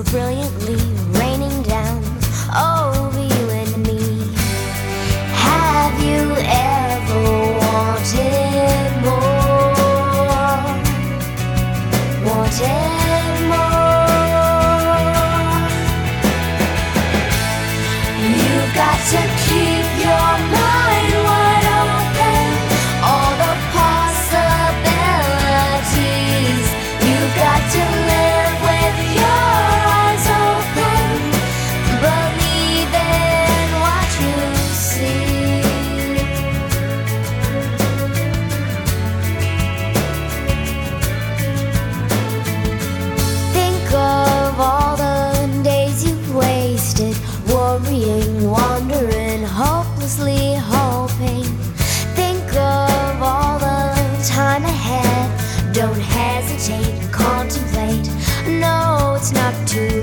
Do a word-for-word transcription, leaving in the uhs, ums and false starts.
so brilliantly raining down over you and me. Have you ever wanted more? Wanted more? You've got to keep your mind wide open, all the possibilities. You've got to live with your eyes open, believe in what you see. Think of all the days you've wasted worrying, wandering, hopelessly hoping. Think of all the time ahead. Don't hesitate, contemplate. No, it's not too